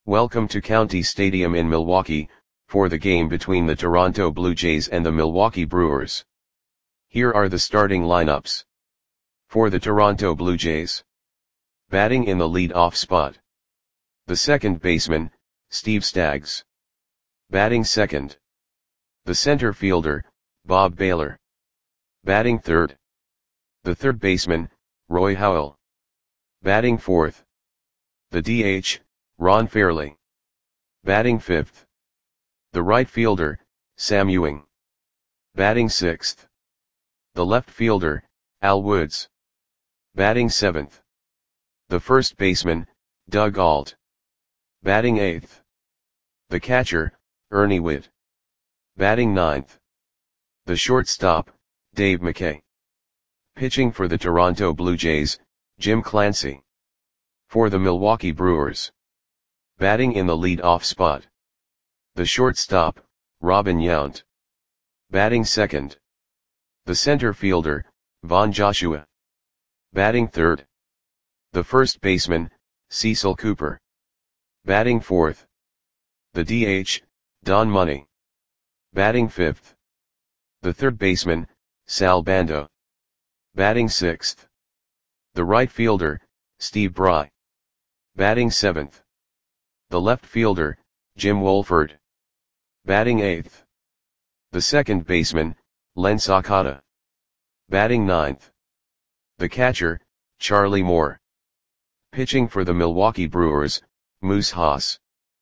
Welcome to County Stadium in Milwaukee, for the game between the Toronto Blue Jays and the Milwaukee Brewers. Here are the starting lineups. For the Toronto Blue Jays. Batting in the lead-off spot. The second baseman, Steve Staggs. Batting second. The center fielder, Bob Baylor. Batting third. The third baseman, Roy Howell. Batting fourth. The DH, Ron Fairly. Batting fifth. The right fielder, Sam Ewing. Batting sixth. The left fielder, Al Woods. Batting seventh. The first baseman, Doug Ault. Batting eighth. The catcher, Ernie Whitt. Batting ninth. The shortstop, Dave McKay. Pitching for the Toronto Blue Jays, Jim Clancy. For the Milwaukee Brewers. Batting in the lead-off spot. The shortstop, Robin Yount. Batting second. The center fielder, Von Joshua. Batting third. The first baseman, Cecil Cooper. Batting fourth. The DH, Don Money. Batting fifth. The third baseman, Sal Bando. Batting sixth. The right fielder, Steve Bry. Batting seventh. The left fielder, Jim Wolford. Batting eighth. The second baseman, Len Sakata. Batting ninth. The catcher, Charlie Moore. Pitching for the Milwaukee Brewers, Moose Haas.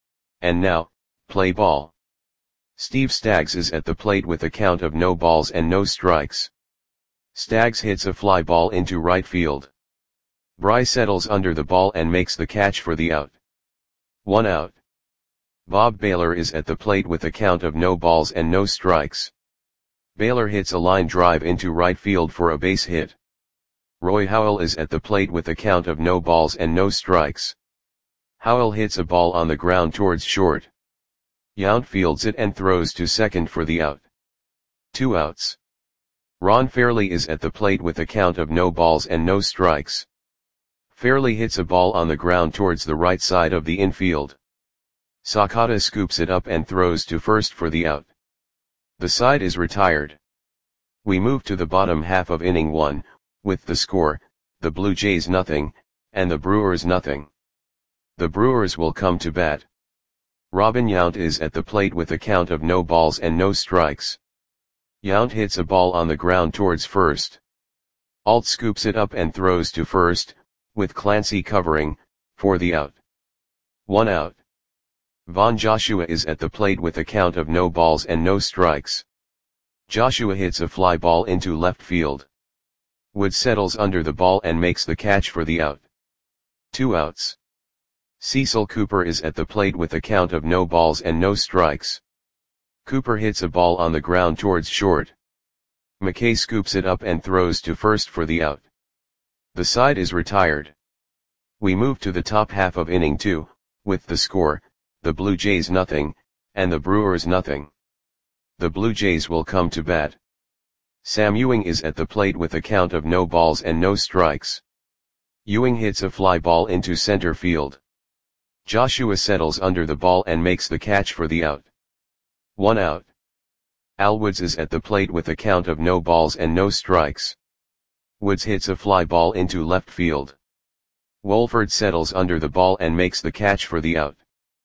And now, play ball. Steve Staggs is at the plate with a count of no balls and no strikes. Staggs hits a fly ball into right field. Bry settles under the ball and makes the catch for the out. 1 out. Bob Baylor is at the plate with a count of no balls and no strikes. Baylor hits a line drive into right field for a base hit. Roy Howell is at the plate with a count of no balls and no strikes. Howell hits a ball on the ground towards short. Yount fields it and throws to second for the out. 2 outs. Ron Fairly is at the plate with a count of no balls and no strikes. Fairly hits a ball on the ground towards the right side of the infield. Sakata scoops it up and throws to first for the out. The side is retired. We move to the bottom half of inning 1, with the score, the Blue Jays nothing, and the Brewers nothing. The Brewers will come to bat. Robin Yount is at the plate with a count of no balls and no strikes. Yount hits a ball on the ground towards first. Ault scoops it up and throws to first, with Clancy covering, for the out. 1 out. Von Joshua is at the plate with a count of no balls and no strikes. Joshua hits a fly ball into left field. Wood settles under the ball and makes the catch for the out. 2 outs. Cecil Cooper is at the plate with a count of no balls and no strikes. Cooper hits a ball on the ground towards short. McKay scoops it up and throws to first for the out. The side is retired. We move to the top half of inning 2, with the score, the Blue Jays nothing, and the Brewers nothing. The Blue Jays will come to bat. Sam Ewing is at the plate with a count of no balls and no strikes. Ewing hits a fly ball into center field. Joshua settles under the ball and makes the catch for the out. 1 out. Al Woods is at the plate with a count of no balls and no strikes. Woods hits a fly ball into left field. Wolford settles under the ball and makes the catch for the out.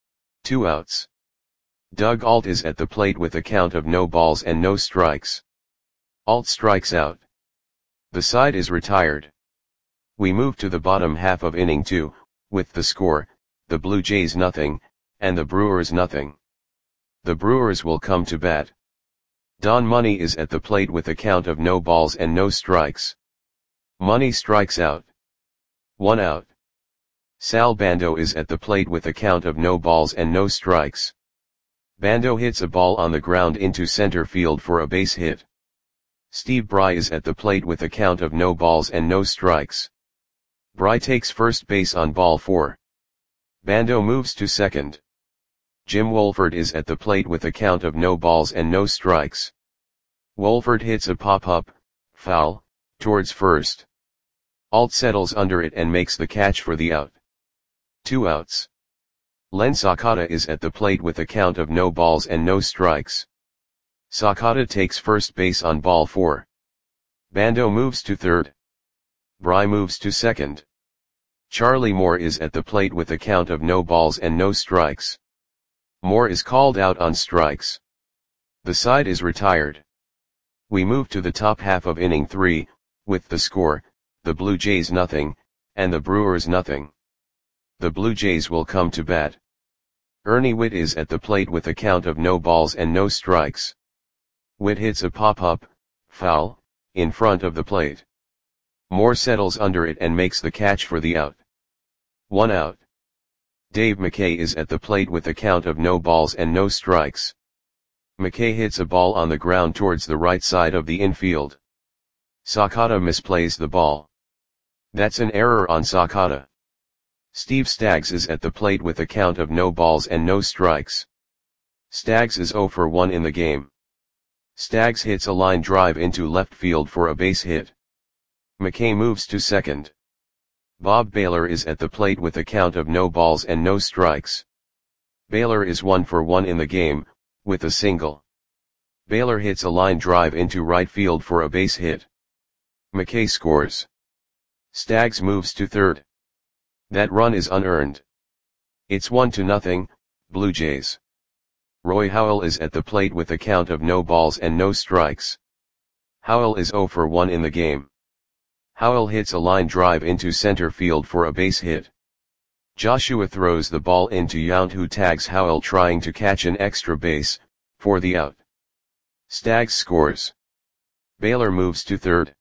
2 outs. Doug Ault is at the plate with a count of no balls and no strikes. Ault strikes out. The side is retired. We move to the bottom half of inning 2, with the score, the Blue Jays nothing, and the Brewers nothing. The Brewers will come to bat. Don Money is at the plate with a count of no balls and no strikes. Money strikes out. 1 out. Sal Bando is at the plate with a count of no balls and no strikes. Bando hits a ball on the ground into center field for a base hit. Steve Bry is at the plate with a count of no balls and no strikes. Bry takes first base on ball 4. Bando moves to second. Jim Wolford is at the plate with a count of no balls and no strikes. Wolford hits a pop-up, foul, towards first. Ault settles under it and makes the catch for the out. 2 outs. Len Sakata is at the plate with a count of no balls and no strikes. Sakata takes first base on ball 4. Bando moves to third. Bry moves to second. Charlie Moore is at the plate with a count of no balls and no strikes. Moore is called out on strikes. The side is retired. We move to the top half of inning 3, with the score, the Blue Jays nothing, and the Brewers nothing. The Blue Jays will come to bat. Ernie Whitt is at the plate with a count of no balls and no strikes. Whitt hits a pop-up, foul, in front of the plate. Moore settles under it and makes the catch for the out. 1 out. Dave McKay is at the plate with a count of no balls and no strikes. McKay hits a ball on the ground towards the right side of the infield. Sakata misplays the ball. That's an error on Sakata. Steve Staggs is at the plate with a count of no balls and no strikes. Staggs is 0 for 1 in the game. Staggs hits a line drive into left field for a base hit. McKay moves to second. Bob Baylor is at the plate with a count of no balls and no strikes. Baylor is 1 for 1 in the game, with a single. Baylor hits a line drive into right field for a base hit. McKay scores. Staggs moves to third. That run is unearned. It's 1-0, Blue Jays. Roy Howell is at the plate with a count of no balls and no strikes. Howell is 0 for 1 in the game. Howell hits a line drive into center field for a base hit. Joshua throws the ball into Yount, who tags Howell trying to catch an extra base, for the out. Staggs scores. Baylor moves to third.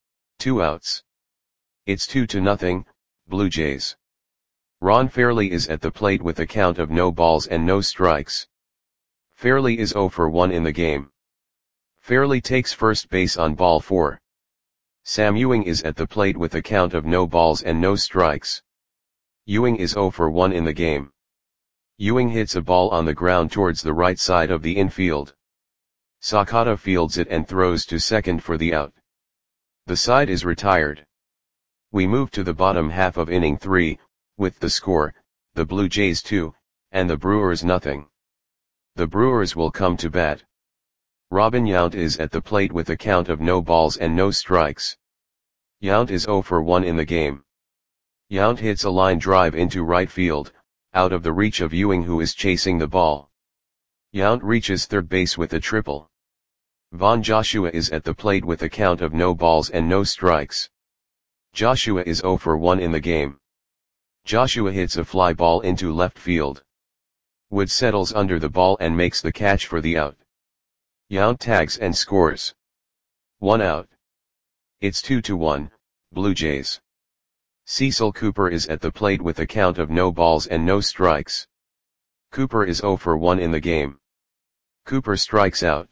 2 outs. It's 2-0, Blue Jays. Ron Fairley is at the plate with a count of no balls and no strikes. Fairley is 0 for 1 in the game. Fairley takes first base on ball 4. Sam Ewing is at the plate with a count of no balls and no strikes. Ewing is 0 for 1 in the game. Ewing hits a ball on the ground towards the right side of the infield. Sakata fields it and throws to second for the out. The side is retired. We move to the bottom half of inning 3, with the score, the Blue Jays 2, and the Brewers nothing. The Brewers will come to bat. Robin Yount is at the plate with a count of no balls and no strikes. Yount is 0 for 1 in the game. Yount hits a line drive into right field, out of the reach of Ewing, who is chasing the ball. Yount reaches third base with a triple. Von Joshua is at the plate with a count of no balls and no strikes. Joshua is 0 for 1 in the game. Joshua hits a fly ball into left field. Wood settles under the ball and makes the catch for the out. Yount tags and scores. 1 out. It's 2-1, Blue Jays. Cecil Cooper is at the plate with a count of no balls and no strikes. Cooper is 0 for 1 in the game. Cooper strikes out.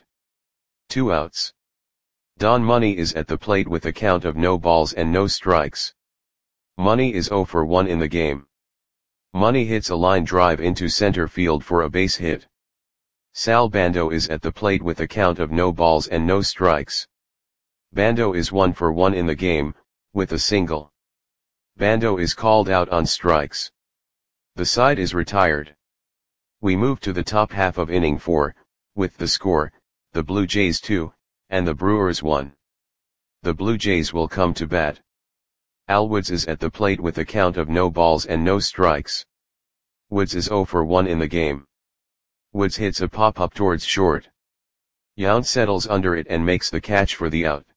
2 outs. Don Money is at the plate with a count of no balls and no strikes. Money is 0 for 1 in the game. Money hits a line drive into center field for a base hit. Sal Bando is at the plate with a count of no balls and no strikes. Bando is 1 for 1 in the game, with a single. Bando is called out on strikes. The side is retired. We move to the top half of inning 4, with the score, the Blue Jays 2, and the Brewers 1. The Blue Jays will come to bat. Al Woods is at the plate with a count of no balls and no strikes. Woods is 0 for 1 in the game. Woods hits a pop-up towards short. Yount settles under it and makes the catch for the out.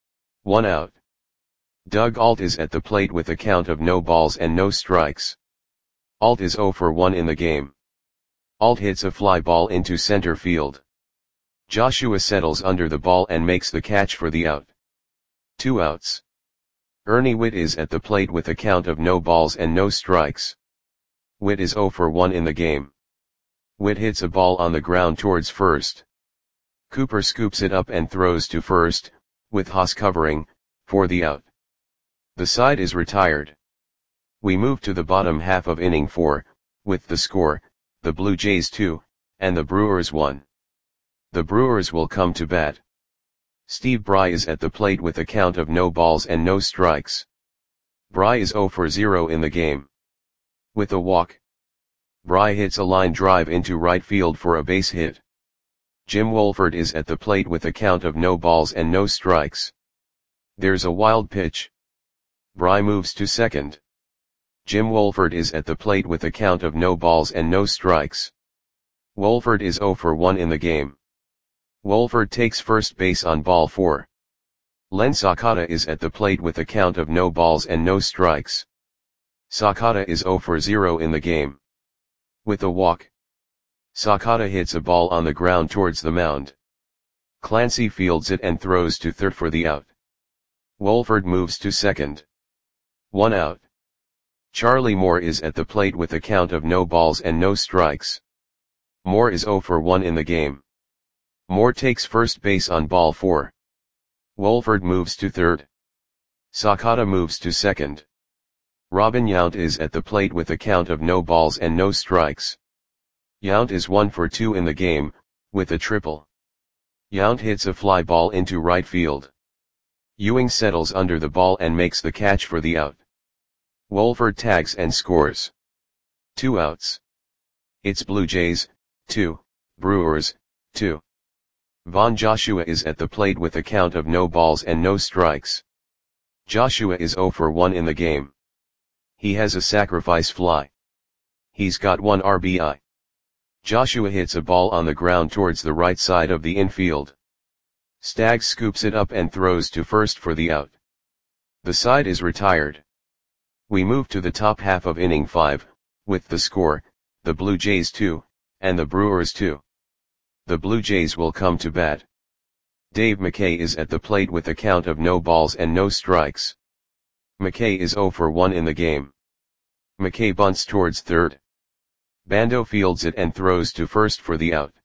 1 out. Doug Alt is at the plate with a count of no balls and no strikes. Alt is 0 for 1 in the game. Alt hits a fly ball into center field. Joshua settles under the ball and makes the catch for the out. 2 outs. Ernie Whitt is at the plate with a count of no balls and no strikes. Whitt is 0 for 1 in the game. Whitt hits a ball on the ground towards first. Cooper scoops it up and throws to first, with Haas covering, for the out. The side is retired. We move to the bottom half of inning 4, with the score, the Blue Jays 2, and the Brewers 1. The Brewers will come to bat. Steve Bry is at the plate with a count of no balls and no strikes. Bry is 0 for 0 in the game. With a walk. Bry hits a line drive into right field for a base hit. Jim Wolford is at the plate with a count of no balls and no strikes. There's a wild pitch. Bry moves to second. Jim Wolford is at the plate with a count of no balls and no strikes. Wolford is 0 for 1 in the game. Wolford takes first base on ball 4. Len Sakata is at the plate with a count of no balls and no strikes. Sakata is 0 for 0 in the game. With a walk, Sakata hits a ball on the ground towards the mound. Clancy fields it and throws to third for the out. Wolford moves to second. 1 out. Charlie Moore is at the plate with a count of no balls and no strikes. Moore is 0 for 1 in the game. Moore takes first base on ball 4. Wolford moves to third. Sakata moves to second. Robin Yount is at the plate with a count of no balls and no strikes. Yount is 1 for 2 in the game, with a triple. Yount hits a fly ball into right field. Ewing settles under the ball and makes the catch for the out. Wolford tags and scores. 2 outs. It's Blue Jays, 2, Brewers, 2. Von Joshua is at the plate with a count of no balls and no strikes. Joshua is 0 for 1 in the game. He has a sacrifice fly. He's got 1 RBI. Joshua hits a ball on the ground towards the right side of the infield. Staggs scoops it up and throws to first for the out. The side is retired. We move to the top half of inning 5, with the score, the Blue Jays 2, and the Brewers 2. The Blue Jays will come to bat. Dave McKay is at the plate with a count of no balls and no strikes. McKay is 0 for 1 in the game. McKay bunts towards third. Bando fields it and throws to first for the out.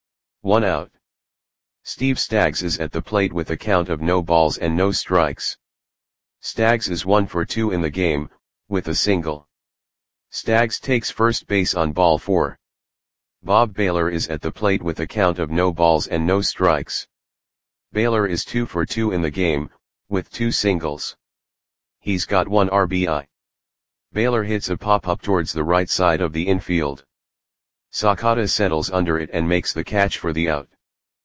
1 out. Steve Staggs is at the plate with a count of no balls and no strikes. Staggs is 1 for 2 in the game, with a single. Staggs takes first base on ball 4. Bob Baylor is at the plate with a count of no balls and no strikes. Baylor is 2 for 2 in the game, with 2 singles. He's got 1 RBI. Baylor hits a pop-up towards the right side of the infield. Sakata settles under it and makes the catch for the out.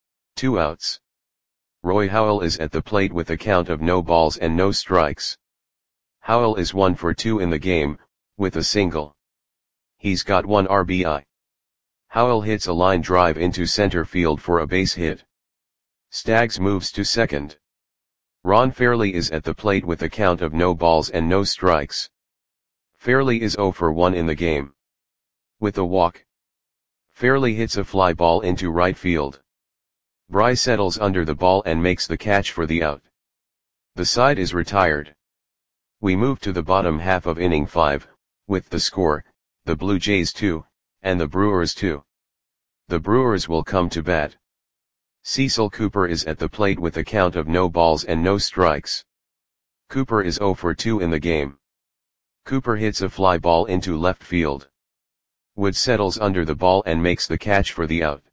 2 outs. Roy Howell is at the plate with a count of no balls and no strikes. Howell is 1 for 2 in the game, with a single. He's got 1 RBI. Howell hits a line drive into center field for a base hit. Staggs moves to second. Ron Fairley is at the plate with a count of no balls and no strikes. Fairley is 0 for 1 in the game. With a walk, Fairley hits a fly ball into right field. Bry settles under the ball and makes the catch for the out. The side is retired. We move to the bottom half of inning 5, with the score, the Blue Jays 2, and the Brewers 2. The Brewers will come to bat. Cecil Cooper is at the plate with a count of no balls and no strikes. Cooper is 0 for 2 in the game. Cooper hits a fly ball into left field. Wood settles under the ball and makes the catch for the out.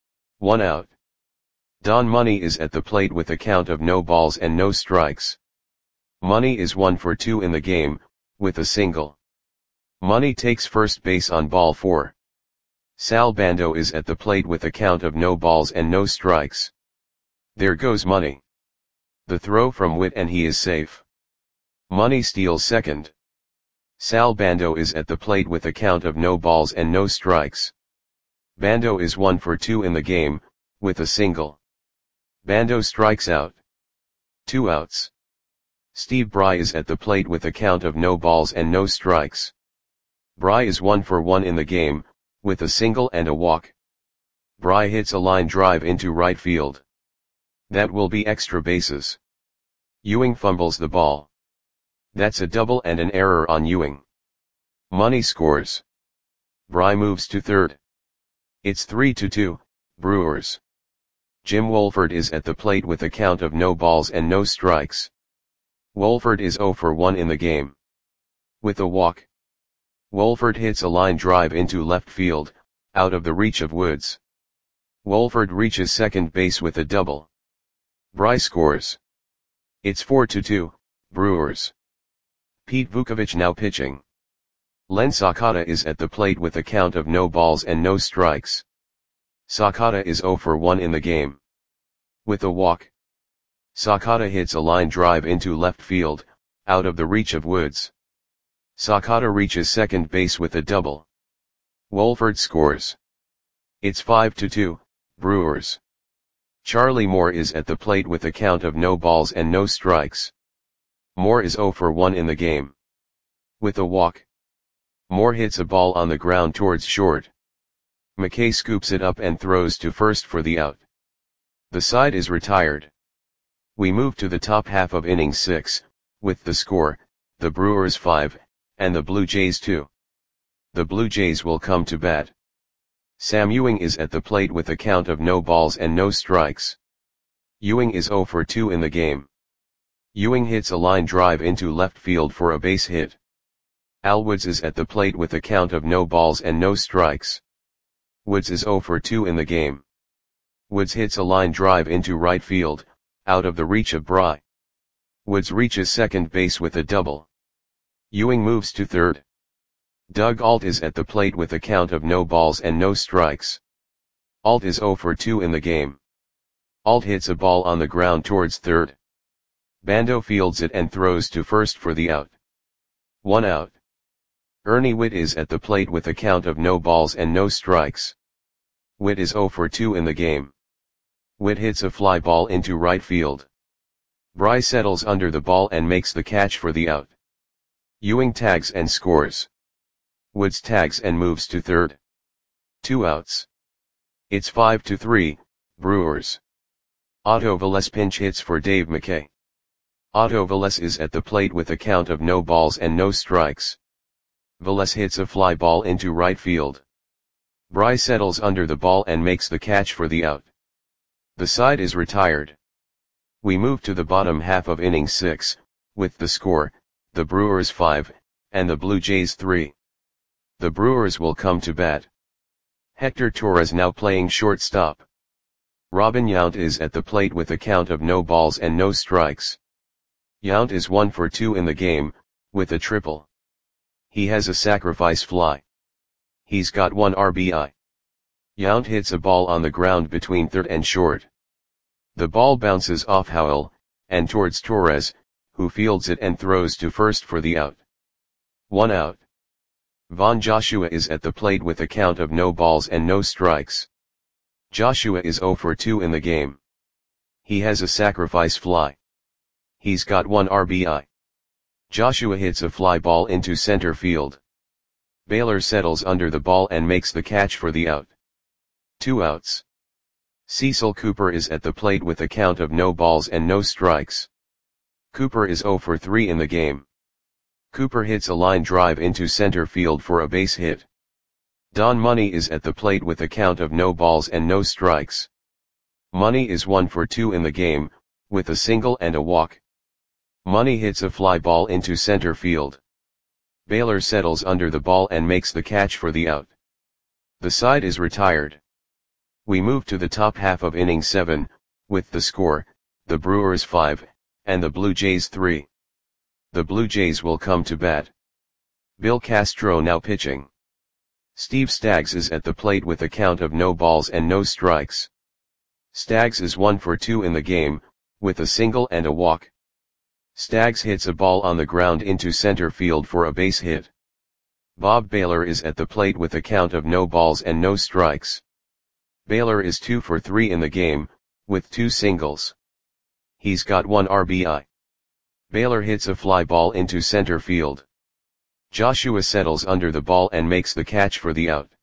1 out. Don Money is at the plate with a count of no balls and no strikes. Money is 1 for 2 in the game, with a single. Money takes first base on ball 4. Sal Bando is at the plate with a count of no balls and no strikes. There goes Money. The throw from Witt and he is safe. Money steals second. Sal Bando is at the plate with a count of no balls and no strikes. Bando is 1 for 2 in the game, with a single. Bando strikes out. 2 outs. Steve Bry is at the plate with a count of no balls and no strikes. Bry is 1 for 1 in the game, with a single and a walk. Bry hits a line drive into right field. That will be extra bases. Ewing fumbles the ball. That's a double and an error on Ewing. Money scores. Bry moves to third. It's 3-2, Brewers. Jim Wolford is at the plate with a count of no balls and no strikes. Wolford is 0 for 1 in the game. With a walk, Wolford hits a line drive into left field, out of the reach of Woods. Wolford reaches second base with a double. Bry scores. It's 4-2, Brewers. Pete Vukovich now pitching. Len Sakata is at the plate with a count of no balls and no strikes. Sakata is 0 for 1 in the game. With a walk. Sakata hits a line drive into left field, out of the reach of Woods. Sakata reaches second base with a double. Wolford scores. It's 5-2, Brewers. Charlie Moore is at the plate with a count of no balls and no strikes. Moore is 0 for 1 in the game. With a walk. Moore hits a ball on the ground towards short. McKay scoops it up and throws to first for the out. The side is retired. We move to the top half of inning 6, with the score, the Brewers 5, and the Blue Jays 2. The Blue Jays will come to bat. Sam Ewing is at the plate with a count of no balls and no strikes. Ewing is 0 for 2 in the game. Ewing hits a line drive into left field for a base hit. Al Woods is at the plate with a count of no balls and no strikes. Woods is 0 for 2 in the game. Woods hits a line drive into right field, out of the reach of Bry. Woods reaches second base with a double. Ewing moves to third. Doug Alt is at the plate with a count of no balls and no strikes. Alt is 0 for 2 in the game. Alt hits a ball on the ground towards third. Bando fields it and throws to first for the out. 1 out. Ernie Whitt is at the plate with a count of no balls and no strikes. Whitt is 0 for 2 in the game. Whitt hits a fly ball into right field. Bry settles under the ball and makes the catch for the out. Ewing tags and scores. Woods tags and moves to third. 2 outs. It's 5-3, Brewers. Otto Velez pinch hits for Dave McKay. Otto Velez is at the plate with a count of no balls and no strikes. Velez hits a fly ball into right field. Bry settles under the ball and makes the catch for the out. The side is retired. We move to the bottom half of inning 6, with the score, the Brewers 5, and the Blue Jays 3. The Brewers will come to bat. Hector Torres now playing shortstop. Robin Yount is at the plate with a count of no balls and no strikes. Yount is 1 for 2 in the game, with a triple. He has a sacrifice fly. He's got 1 RBI. Yount hits a ball on the ground between third and short. The ball bounces off Howell, and towards Torres, who fields it and throws to first for the out. 1 out. Von Joshua is at the plate with a count of no balls and no strikes. Joshua is 0 for 2 in the game. He has a sacrifice fly. He's got 1 RBI. Joshua hits a fly ball into center field. Baylor settles under the ball and makes the catch for the out. 2 outs. Cecil Cooper is at the plate with a count of no balls and no strikes. Cooper is 0 for 3 in the game. Cooper hits a line drive into center field for a base hit. Don Money is at the plate with a count of no balls and no strikes. Money is 1 for 2 in the game, with a single and a walk. Money hits a fly ball into center field. Baylor settles under the ball and makes the catch for the out. The side is retired. We move to the top half of inning 7, with the score, the Brewers 5, and the Blue Jays 3. The Blue Jays will come to bat. Bill Castro now pitching. Steve Staggs is at the plate with a count of no balls and no strikes. Staggs is 1 for 2 in the game, with a single and a walk. Staggs hits a ball on the ground into center field for a base hit. Bob Baylor is at the plate with a count of no balls and no strikes. Baylor is 2 for 3 in the game, with 2 singles. He's got 1 RBI. Baylor hits a fly ball into center field. Joshua settles under the ball and makes the catch for the out.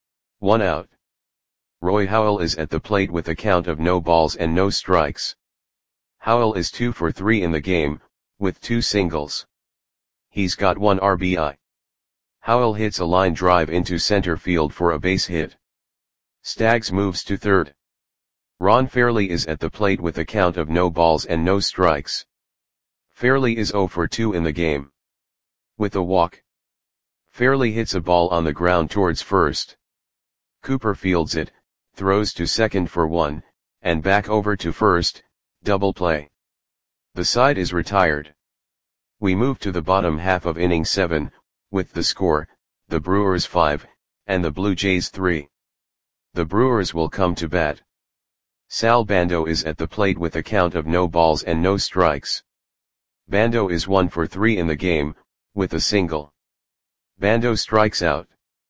1 out. Roy Howell is at the plate with a count of no balls and no strikes. Howell is 2 for 3 in the game, with 2 singles. He's got 1 RBI. Howell hits a line drive into center field for a base hit. Staggs moves to third. Ron Fairley is at the plate with a count of no balls and no strikes. Fairley is 0 for 2 in the game. With a walk. Fairley hits a ball on the ground towards first. Cooper fields it, throws to second for 1, and back over to first, double play. The side is retired. We move to the bottom half of inning 7, with the score, the Brewers 5, and the Blue Jays 3. The Brewers will come to bat. Sal Bando is at the plate with a count of no balls and no strikes. Bando is 1 for 3 in the game, with a single. Bando strikes out.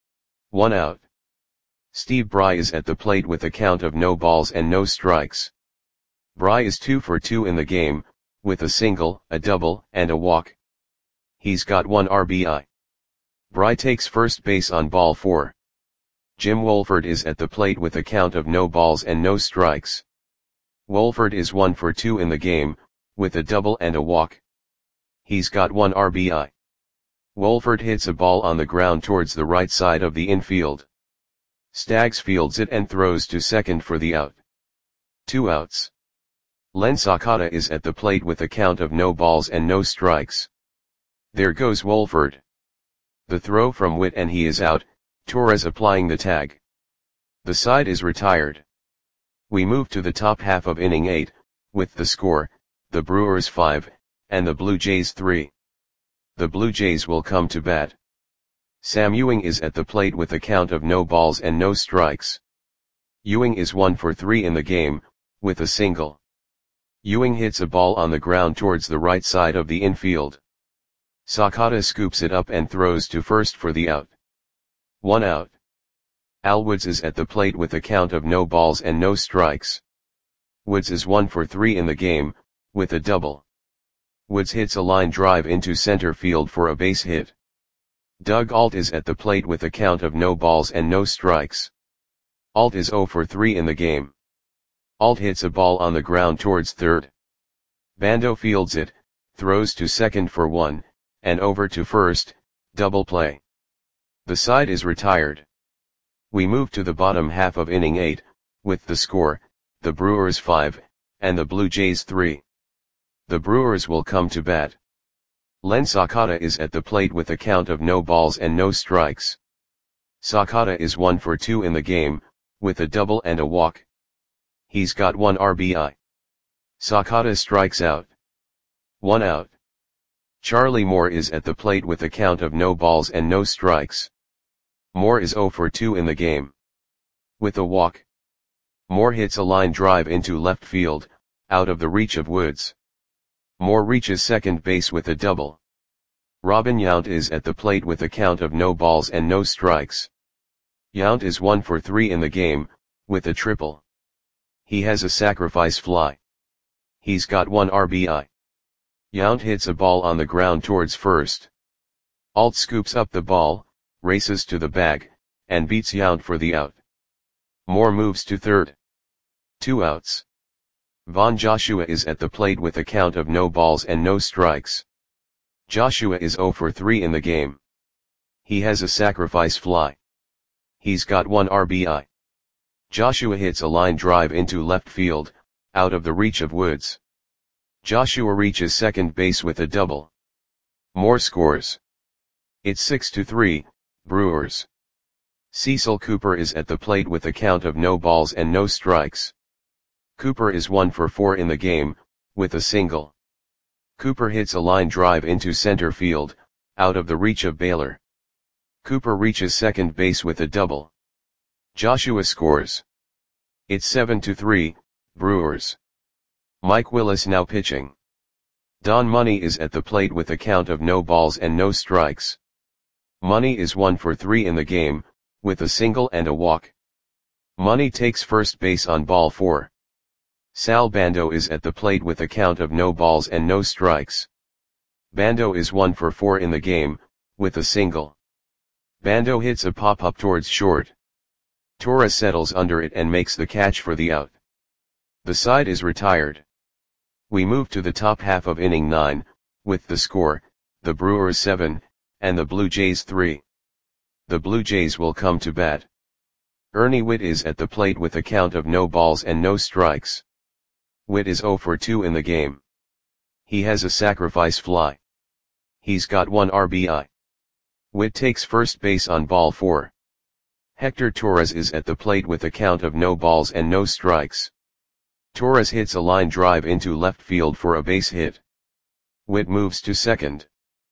1 out. Steve Bry is at the plate with a count of no balls and no strikes. Bry is 2 for 2 in the game, with a single, a double, and a walk. He's got 1 RBI. Bry takes first base on ball 4. Jim Wolford is at the plate with a count of no balls and no strikes. Wolford is 1 for 2 in the game, with a double and a walk. He's got 1 RBI. Wolford hits a ball on the ground towards the right side of the infield. Staggs fields it and throws to second for the out. 2 outs. Len Sakata is at the plate with a count of no balls and no strikes. There goes Wolford. The throw from Witt and he is out, Torres applying the tag. The side is retired. We move to the top half of inning 8, with the score, the Brewers 5, and the Blue Jays 3. The Blue Jays will come to bat. Sam Ewing is at the plate with a count of no balls and no strikes. Ewing is 1 for 3 in the game, with a single. Ewing hits a ball on the ground towards the right side of the infield. Sakata scoops it up and throws to first for the out. 1 out. Al Woods is at the plate with a count of no balls and no strikes. Woods is 1 for 3 in the game, with a double. Woods hits a line drive into center field for a base hit. Doug Alt is at the plate with a count of no balls and no strikes. Alt is 0 for 3 in the game. Alt hits a ball on the ground towards third. Bando fields it, throws to second for 1, and over to first, double play. The side is retired. We move to the bottom half of inning 8, with the score, the Brewers 5, and the Blue Jays 3. The Brewers will come to bat. Len Sakata is at the plate with a count of no balls and no strikes. Sakata is 1 for 2 in the game, with a double and a walk. He's got 1 RBI. Sakata strikes out. 1 out. Charlie Moore is at the plate with a count of no balls and no strikes. Moore is 0 for 2 in the game. With a walk. Moore hits a line drive into left field, out of the reach of Woods. Moore reaches second base with a double. Robin Yount is at the plate with a count of no balls and no strikes. Yount is 1 for 3 in the game, with a triple. He has a sacrifice fly. He's got 1 RBI. Yount hits a ball on the ground towards first. Alt scoops up the ball, races to the bag, and beats Yount for the out. Moore moves to third. 2 outs. Von Joshua is at the plate with a count of no balls and no strikes. Joshua is 0 for 3 in the game. He has a sacrifice fly. He's got 1 RBI. Joshua hits a line drive into left field, out of the reach of Woods. Joshua reaches second base with a double. Moore scores. It's 6-3, Brewers. Cecil Cooper is at the plate with a count of no balls and no strikes. Cooper is 1 for 4 in the game, with a single. Cooper hits a line drive into center field, out of the reach of Baylor. Cooper reaches second base with a double. Joshua scores. It's 7-3, Brewers. Mike Willis now pitching. Don Money is at the plate with a count of no balls and no strikes. Money is 1 for 3 in the game, with a single and a walk. Money takes first base on ball 4. Sal Bando is at the plate with a count of no balls and no strikes. Bando is 1 for 4 in the game, with a single. Bando hits a pop-up towards short. Torres settles under it and makes the catch for the out. The side is retired. We move to the top half of inning 9, with the score, the Brewers 7, and the Blue Jays 3. The Blue Jays will come to bat. Ernie Witt is at the plate with a count of no balls and no strikes. Witt is 0 for 2 in the game. He has a sacrifice fly. He's got 1 RBI. Witt takes first base on ball 4. Hector Torres is at the plate with a count of no balls and no strikes. Torres hits a line drive into left field for a base hit. Witt moves to second.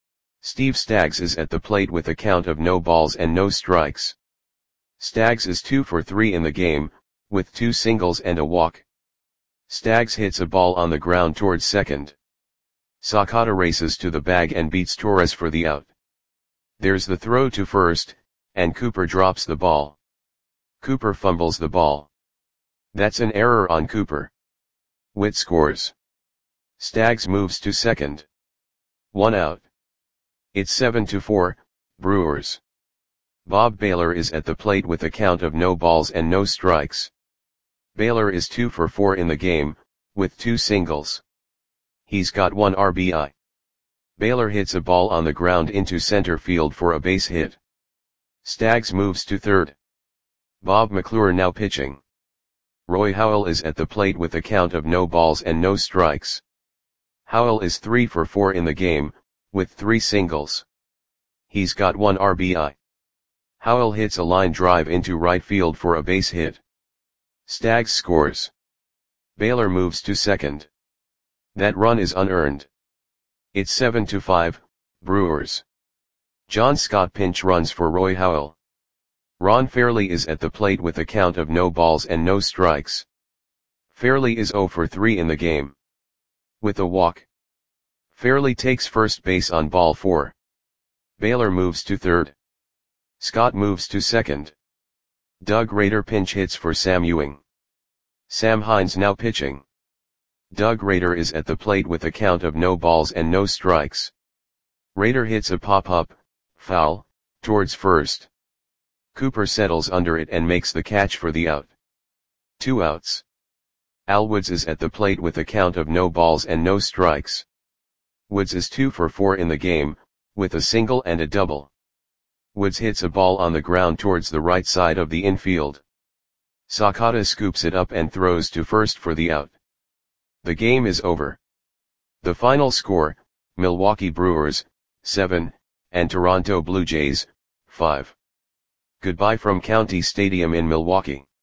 Steve Staggs is at the plate with a count of no balls and no strikes. Staggs is 2 for 3 in the game, with 2 singles and a walk. Staggs hits a ball on the ground towards second. Sakata races to the bag and beats Torres for the out. There's the throw to first, and Cooper drops the ball. Cooper fumbles the ball. That's an error on Cooper. Witt scores. Staggs moves to second. 1 out. It's 7-4, Brewers. Bob Baylor is at the plate with a count of no balls and no strikes. Baylor is 2 for 4 in the game, with 2 singles. He's got 1 RBI. Baylor hits a ball on the ground into center field for a base hit. Staggs moves to third. Bob McClure now pitching. Roy Howell is at the plate with a count of no balls and no strikes. Howell is 3 for 4 in the game, with 3 singles. He's got 1 RBI. Howell hits a line drive into right field for a base hit. Staggs scores. Baylor moves to second. That run is unearned. It's 7-5, Brewers. John Scott pinch runs for Roy Howell. Ron Fairley is at the plate with a count of no balls and no strikes. Fairley is 0 for 3 in the game. With a walk. Fairley takes first base on ball 4. Baylor moves to third. Scott moves to second. Doug Rader pinch hits for Sam Ewing. Sam Hines now pitching. Doug Rader is at the plate with a count of no balls and no strikes. Rader hits a pop-up, foul, towards first. Cooper settles under it and makes the catch for the out. 2 outs. Al Woods is at the plate with a count of no balls and no strikes. Woods is 2 for 4 in the game, with a single and a double. Woods hits a ball on the ground towards the right side of the infield. Sakata scoops it up and throws to first for the out. The game is over. The final score, Milwaukee Brewers, 7, and Toronto Blue Jays, 5. Goodbye from County Stadium in Milwaukee.